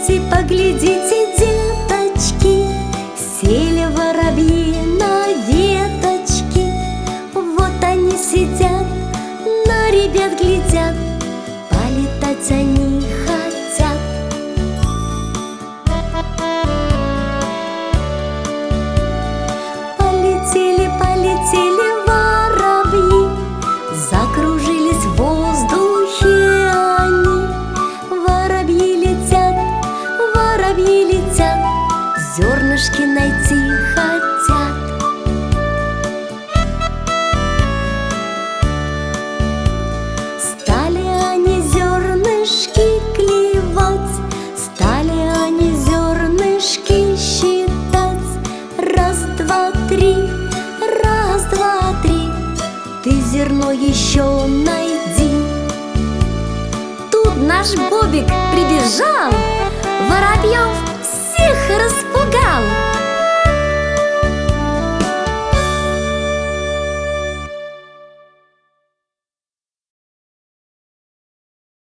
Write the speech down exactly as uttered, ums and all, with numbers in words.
Поглядите, поглядите, деточки, сели воробьи на веточки. Вот они сидят, на ребят глядят, полетать они хотят. Полетели, полетели воробьи, закружились в воздухе они. Воробьи летят, воробьи летят, зернышки найти хотят. Стали они зернышки клевать, стали они зернышки считать. Раз, два, три, раз, два, три, ты зерно еще найди. Тут наш Бобик прибежал, воробьев